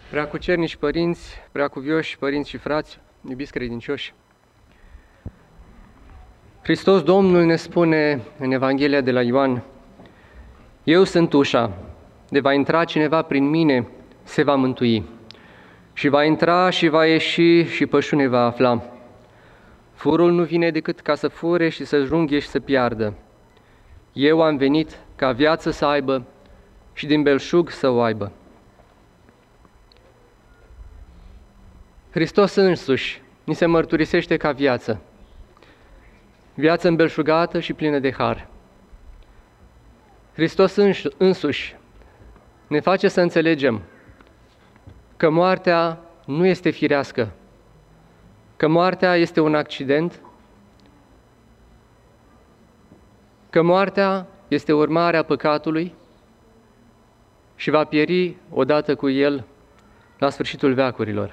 Preacucernici părinți, preacuvioși părinți și frați, iubiți credincioși, Hristos Domnul ne spune în Evanghelia de la Ioan: Eu sunt ușa, de va intra cineva prin mine, se va mântui. Și va intra și va ieși și pășune va afla. Furul nu vine decât ca să fure și să junghe și să piardă. Eu am venit ca viață să aibă și din belșug să o aibă. Hristos însuși ni se mărturisește ca viață, viață îmbelșugată și plină de har. Hristos însuși ne face să înțelegem că moartea nu este firească, că moartea este un accident, că moartea este urmarea păcatului și va pieri odată cu el la sfârșitul veacurilor.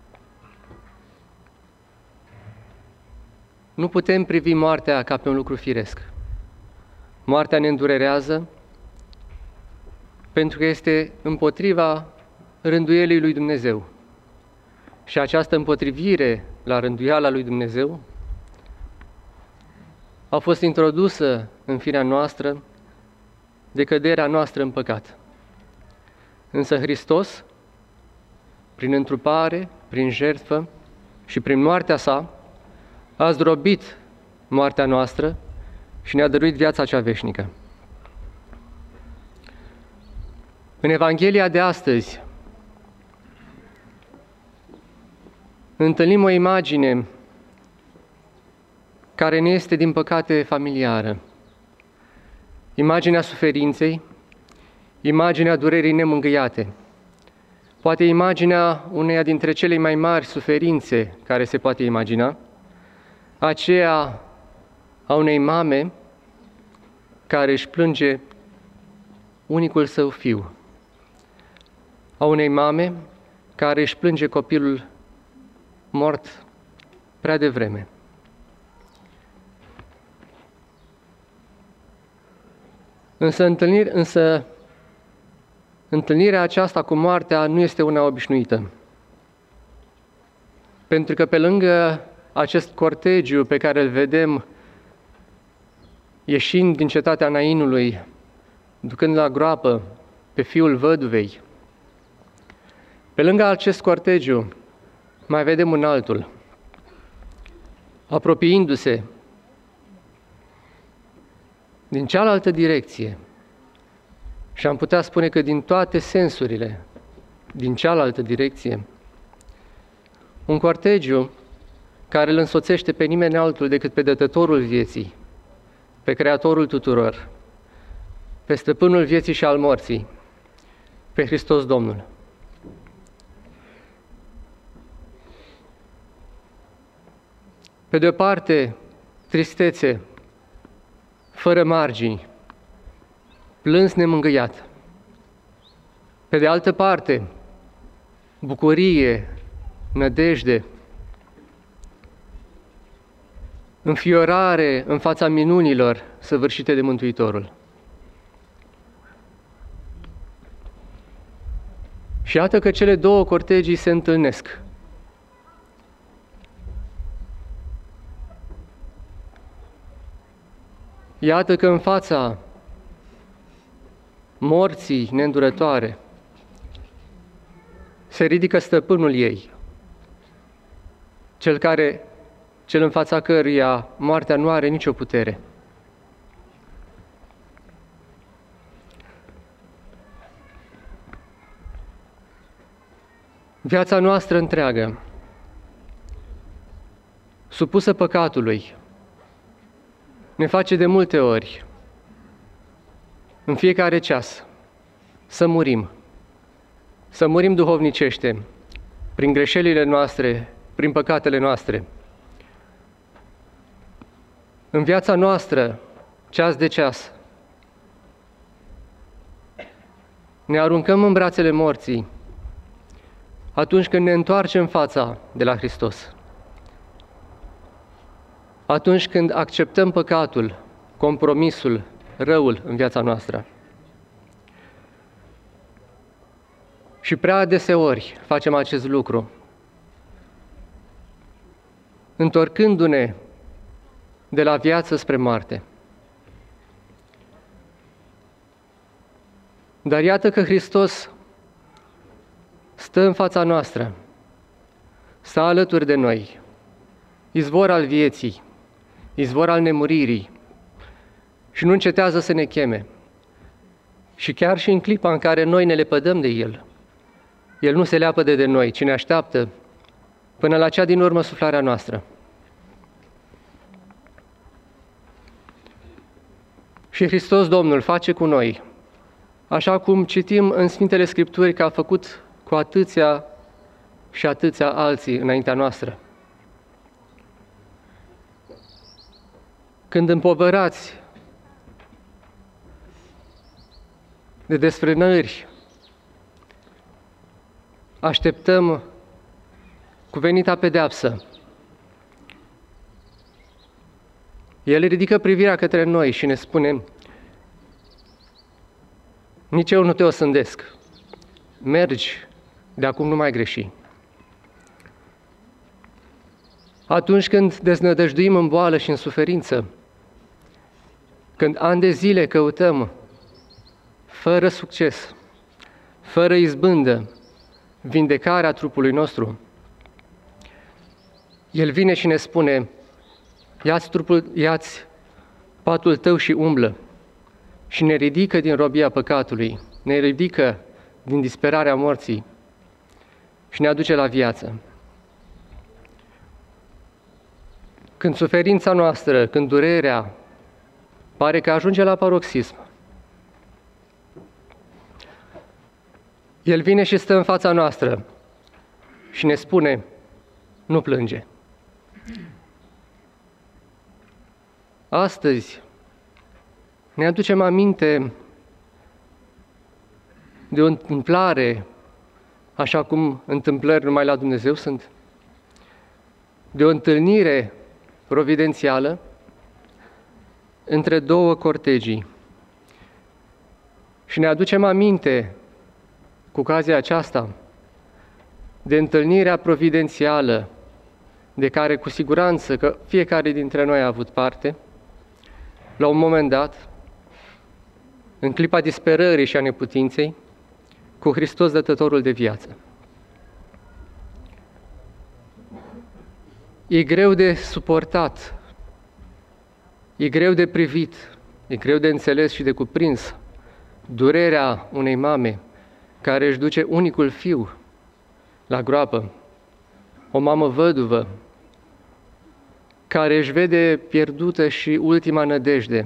Nu putem privi moartea ca pe un lucru firesc. Moartea ne îndurerează pentru că este împotriva rânduielii lui Dumnezeu. Și această împotrivire la rânduiala lui Dumnezeu a fost introdusă în firea noastră de căderea noastră în păcat. Însă Hristos, prin întrupare, prin jertfă și prin moartea sa, a zdrobit moartea noastră și ne-a dăruit viața cea veșnică. În Evanghelia de astăzi întâlnim o imagine care ne este, din păcate, familiară. Imaginea suferinței, imaginea durerii nemângâiate, poate imaginea uneia dintre cele mai mari suferințe care se poate imagina, aceea a unei mame care își plânge unicul său fiu, a unei mame care își plânge copilul mort prea devreme. Însă întâlnirea aceasta cu moartea nu este una obișnuită, pentru că pe lângă acest cortegiu pe care îl vedem ieșind din cetatea Nainului, ducând la groapă pe fiul văduvei, pe lângă acest cortegiu mai vedem un altul, apropiindu-se din cealaltă direcție, și am putea spune că din toate sensurile, din cealaltă direcție, un cortegiu care îl însoțește pe nimeni altul decât pe Dătătorul vieții, pe Creatorul tuturor, pe Stăpânul vieții și al morții, pe Hristos Domnul. Pe de o parte, tristețe, fără margini, plâns nemângâiat. Pe de altă parte, bucurie, nădejde, înfiorare în fața minunilor săvârșite de Mântuitorul. Și iată că cele două cortegii se întâlnesc. Iată că în fața morții neîndurătoare se ridică stăpânul ei, cel în fața căruia moartea nu are nicio putere. Viața noastră întreagă, supusă păcatului, ne face de multe ori, în fiecare ceas, să murim duhovnicește, prin greșelile noastre, prin păcatele noastre. În viața noastră, ceas de ceas, ne aruncăm în brațele morții atunci când ne întoarcem fața de la Hristos. Atunci când acceptăm păcatul, compromisul, răul în viața noastră. Și prea deseori facem acest lucru, întorcându-ne de la viață spre moarte. Dar iată că Hristos stă în fața noastră, stă alături de noi, izvor al vieții, izvor al nemuririi, și nu încetează să ne cheme. Și chiar și în clipa în care noi ne lepădăm de El, El nu se leapădă de noi, ci ne așteaptă până la cea din urmă suflarea noastră. Și Hristos Domnul face cu noi, așa cum citim în Sfintele Scripturi că a făcut cu atâția și atâția alții înaintea noastră. Când împovărați de desfrânări, așteptăm cuvenita pedeapsă, El ridică privirea către noi și ne spune: nici eu nu te osândesc, mergi, de acum nu mai greși. Atunci când deznădăjduim în boală și în suferință, când ani de zile căutăm fără succes, fără izbândă, vindecarea trupului nostru, El vine și ne spune: ia-ți patul tău și umblă, și ne ridică din robia păcatului, ne ridică din disperarea morții și ne aduce la viață. Când suferința noastră, când durerea pare că ajunge la paroxism, El vine și stă în fața noastră și ne spune: nu plânge. Astăzi ne aducem aminte de o întâmplare, așa cum întâmplări numai la Dumnezeu sunt, de o întâlnire providențială între două cortegii. Și ne aducem aminte, cu ocazia aceasta, de întâlnirea providențială de care cu siguranță că fiecare dintre noi a avut parte, la un moment dat, în clipa disperării și a neputinței, cu Hristos Dătătorul de viață. E greu de suportat, e greu de privit, e greu de înțeles și de cuprins durerea unei mame care își duce unicul fiu la groapă, o mamă văduvă care își vede pierdută și ultima nădejde.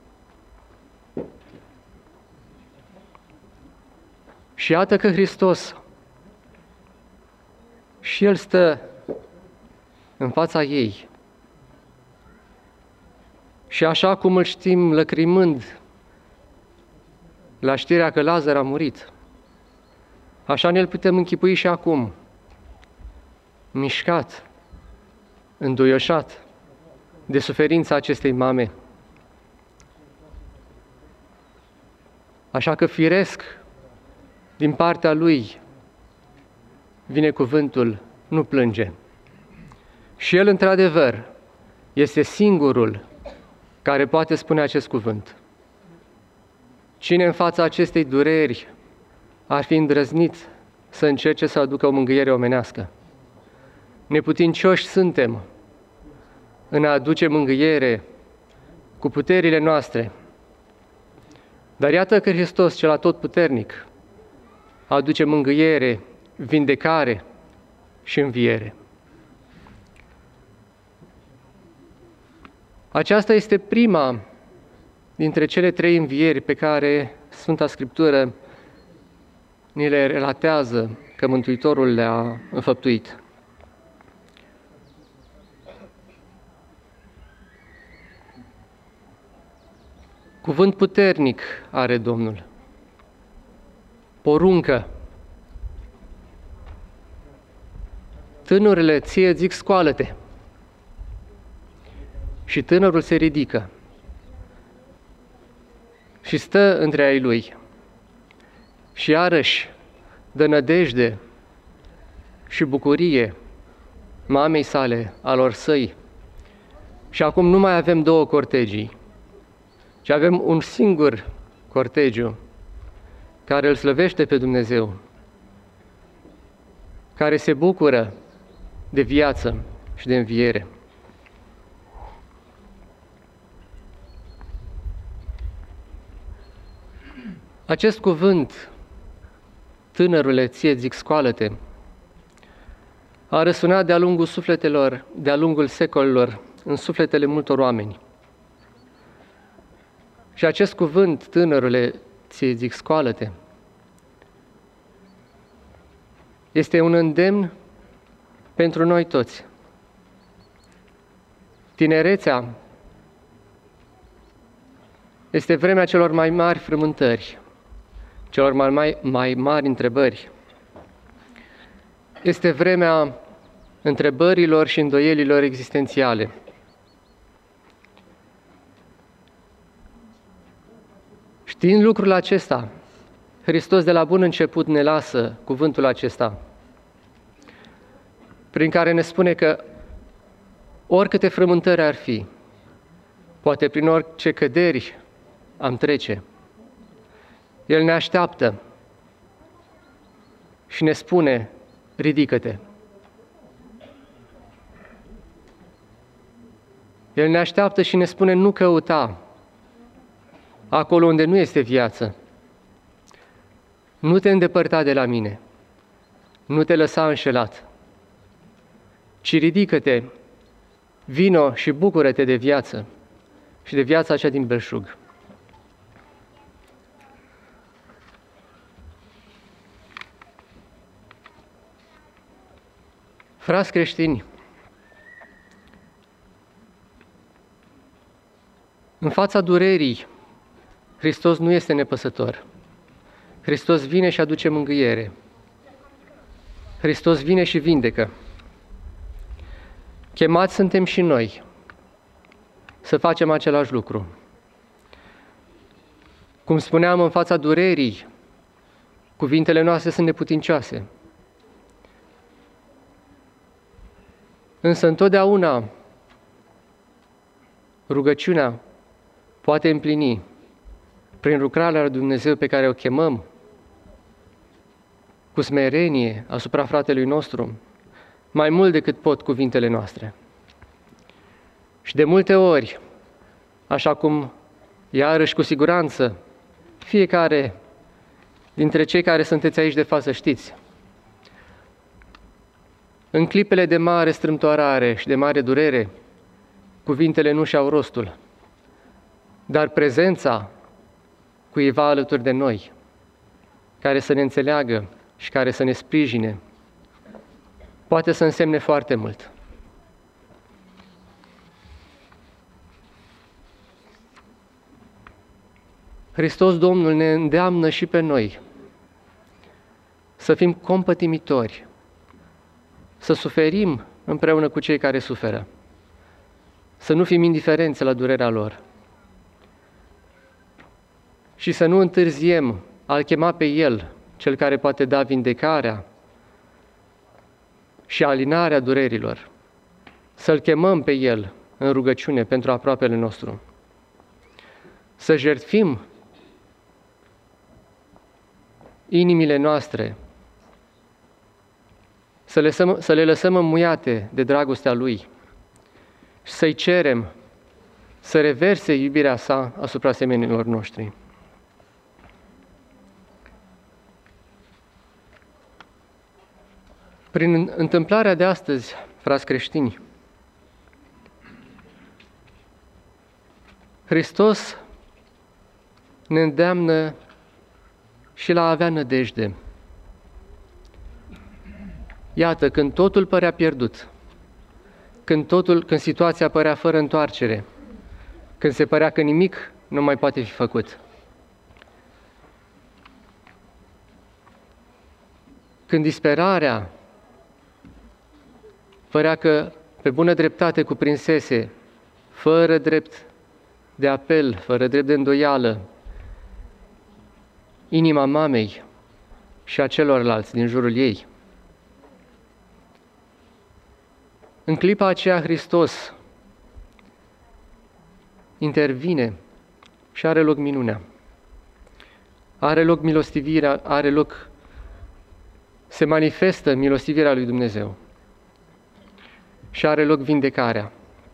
Și iată că Hristos și El stă în fața ei. Și așa cum îl știm lăcrimând la știrea că Lazar a murit, așa ne-l putem închipui și acum, mișcat, înduioșat de suferința acestei mame. Așa că firesc, din partea Lui, vine cuvântul: nu plânge. Și El, într-adevăr, este singurul care poate spune acest cuvânt. Cine în fața acestei dureri ar fi îndrăznit să încerce să aducă o mângâiere omenească? Neputincioși suntem în a aduce mângâiere cu puterile noastre. Dar iată că Hristos, cel atotputernic, aduce mângâiere, vindecare și înviere. Aceasta este prima dintre cele 3 învieri pe care Sfânta Scriptură ni le relatează că Mântuitorul le-a înfăptuit. Cuvânt puternic are Domnul. Poruncă. Tânărule, ție zic, scoală-te. Și tânărul se ridică și stă între ai lui. Și iarăși dă nădejde și bucurie mamei sale, alor săi. Și acum nu mai avem două cortegii, ci avem un singur cortegiu care îl slăvește pe Dumnezeu, care se bucură de viață și de înviere. Acest cuvânt, tânărule, ție zic, scoală-te, a răsunat de-a lungul sufletelor, de-a lungul secolelor, în sufletele multor oameni. Și acest cuvânt, tânărule, ție zic, scoală-te, este un îndemn pentru noi toți. Tinerețea este vremea celor mai mari frământări, celor mai mari întrebări. Este vremea întrebărilor și îndoielilor existențiale. Știind lucrul acesta, Hristos de la bun început ne lasă cuvântul acesta, prin care ne spune că oricâte frământări ar fi, poate prin orice căderi am trece, El ne așteaptă și ne spune, ridică-te. El ne așteaptă și ne spune, nu căuta acolo unde nu este viață. Nu te îndepărta de la mine, nu te lăsa înșelat, ci ridică-te, vino și bucură-te de viață și de viața aceea din belșug. Frați creștini, în fața durerii, Hristos nu este nepăsător. Hristos vine și aduce mângâiere. Hristos vine și vindecă. Chemați suntem și noi să facem același lucru. Cum spuneam, în fața durerii, cuvintele noastre sunt neputincioase. Însă întotdeauna rugăciunea poate împlini prin lucrarea lui Dumnezeu pe care o chemăm cu smerenie asupra fratelui nostru, mai mult decât pot cuvintele noastre. Și de multe ori, așa cum iarăși cu siguranță fiecare dintre cei care sunteți aici de față știți, în clipele de mare strâmtoarare și de mare durere, cuvintele nu și-au rostul, dar prezența cuiva alături de noi, care să ne înțeleagă și care să ne sprijine, poate să însemne foarte mult. Hristos Domnul ne îndeamnă și pe noi să fim compătimitori, să suferim împreună cu cei care suferă, să nu fim indiferenți la durerea lor și să nu întârziem a-L chema pe El, Cel care poate da vindecarea și alinarea durerilor, să-L chemăm pe El în rugăciune pentru aproapele nostru, să jertfim inimile noastre, să le lăsăm înmuiate de dragostea Lui și să-i cerem să reverse iubirea sa asupra semenilor noștri. Prin întâmplarea de astăzi, frați creștini, Hristos ne îndeamnă și la a avea nădejde. Iată, când totul părea pierdut, când situația părea fără întoarcere, când se părea că nimic nu mai poate fi făcut, când disperarea părea că pe bună dreptate cuprinsese, fără drept de apel, fără drept de îndoială, inima mamei, și a celorlalți din jurul ei. În clipa aceea Hristos intervine și are loc minunea. Are loc milostivirea, se manifestă milostivirea lui Dumnezeu și are loc vindecarea.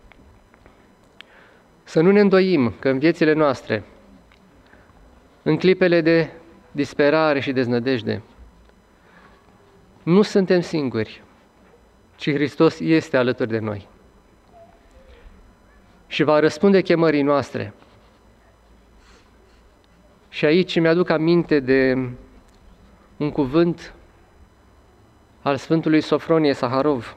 Să nu ne îndoim că în viețile noastre, în clipele de disperare și deznădejde, nu suntem singuri, ci Hristos este alături de noi și va răspunde chemării noastre. Și aici mi-aduc aminte de un cuvânt al Sfântului Sofronie Saharov.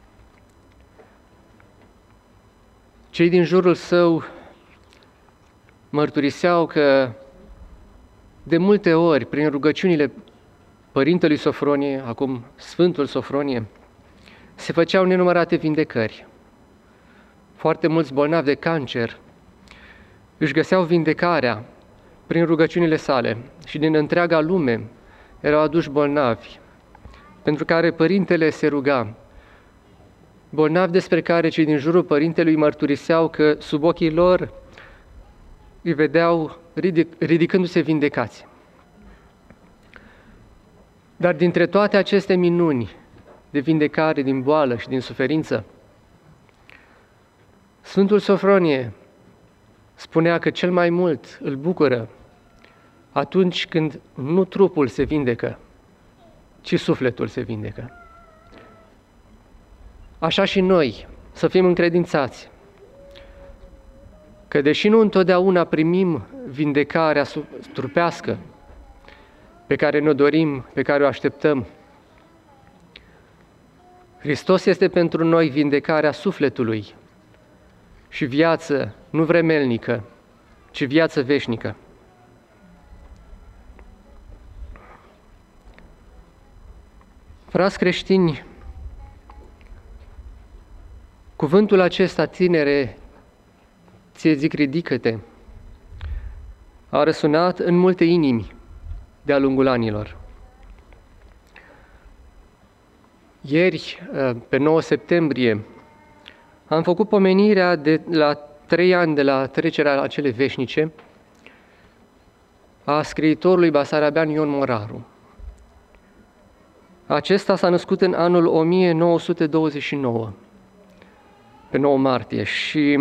Cei din jurul său mărturiseau că de multe ori, prin rugăciunile Părintelui Sofronie, acum Sfântul Sofronie, se făceau nenumărate vindecări. Foarte mulți bolnavi de cancer își găseau vindecarea prin rugăciunile sale și din întreaga lume erau aduși bolnavi, pentru care Părintele se ruga, bolnavi despre care cei din jurul Părintelui mărturiseau că sub ochii lor îi vedeau ridicându-se vindecați. Dar dintre toate aceste minuni de vindecare din boală și din suferință, Sfântul Sofronie spunea că cel mai mult îl bucură atunci când nu trupul se vindecă, ci sufletul se vindecă. Așa și noi să fim încredințați că deși nu întotdeauna primim vindecarea trupească pe care ne-o dorim, pe care o așteptăm, Hristos este pentru noi vindecarea sufletului și viață nu vremelnică, ci viață veșnică. Frați creștini, cuvântul acesta, tinere, ție zic, ridică-te, a răsunat în multe inimi de-a lungul anilor. Ieri, pe 9 septembrie, am făcut pomenirea de la 3 ani de la trecerea la cele veșnice a scriitorului basarabean Ion Moraru. Acesta s-a născut în anul 1929, pe 9 martie, și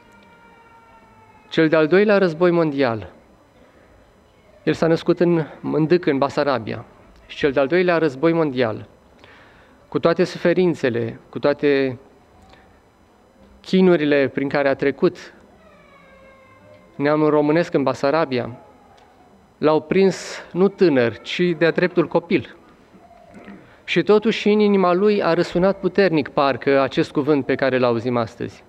cel de-al doilea război mondial, el s-a născut în Mândâc, în Basarabia, și cel de-al doilea război mondial, cu toate suferințele, cu toate chinurile prin care a trecut neamul românesc în Basarabia, l-au prins nu tânăr, ci de-a dreptul copil. Și totuși în inima lui a răsunat puternic parcă acest cuvânt pe care l-auzim astăzi.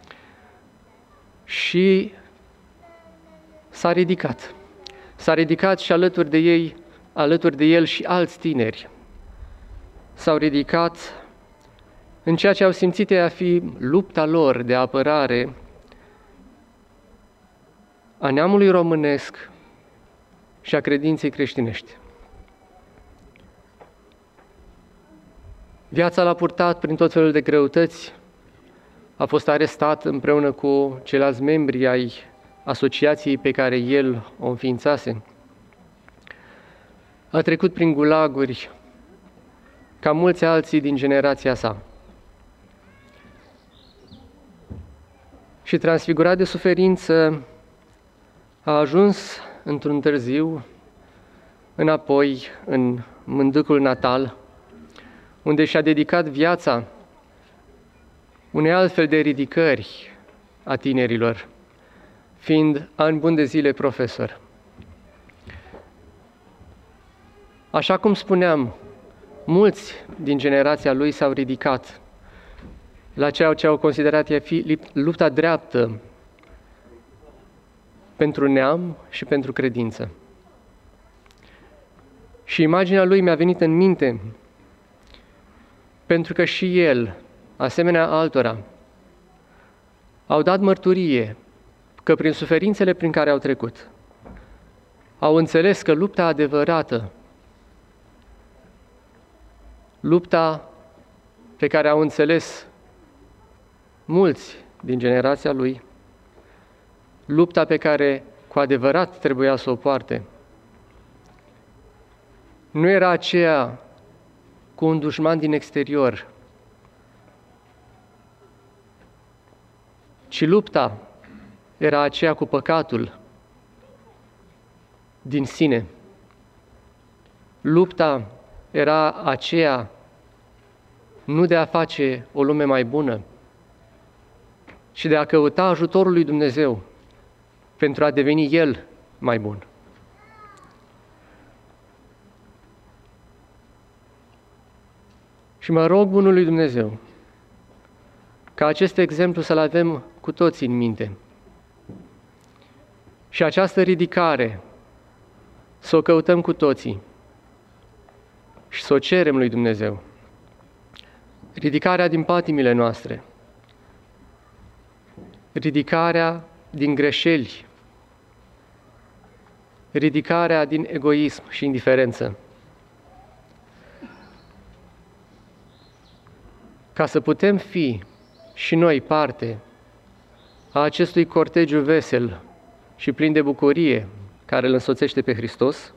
Și s-a ridicat. S-a ridicat și alături de el și alți tineri. S-au ridicat în ceea ce au simțit ei a fi lupta lor de apărare a neamului românesc și a credinței creștinești. Viața l-a purtat prin tot felul de greutăți, a fost arestat împreună cu ceilalți membri ai asociației pe care el o înființase. A trecut prin gulaguri, ca mulți alții din generația sa. Și transfigurat de suferință, a ajuns într-un târziu înapoi în Mândâcul natal, unde și-a dedicat viața unei altfel de ridicări a tinerilor, fiind ani buni de zile profesor. Așa cum spuneam, mulți din generația lui s-au ridicat la ceea ce au considerat a fi lupta dreaptă pentru neam și pentru credință. Și imaginea lui mi-a venit în minte, pentru că și el, asemenea altora, au dat mărturie că prin suferințele prin care au trecut, au înțeles că lupta adevărată lupta pe care au înțeles mulți din generația lui, lupta pe care cu adevărat trebuia să o poarte, nu era aceea cu un dușman din exterior, ci lupta era aceea cu păcatul din sine. Lupta era aceea nu de a face o lume mai bună, ci de a căuta ajutorul lui Dumnezeu pentru a deveni El mai bun. Și mă rog Bunului Dumnezeu ca acest exemplu să-l avem cu toții în minte și această ridicare să o căutăm cu toții și să o cerem lui Dumnezeu. Ridicarea din patimile noastre, ridicarea din greșeli, ridicarea din egoism și indiferență, ca să putem fi și noi parte a acestui cortegiu vesel și plin de bucurie care îl însoțește pe Hristos,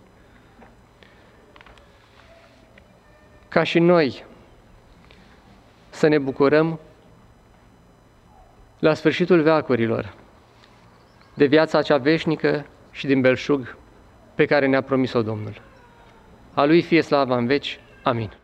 ca și noi să ne bucurăm la sfârșitul veacurilor de viața cea veșnică și din belșug pe care ne-a promis-o Domnul. A Lui fie slava în veci. Amin.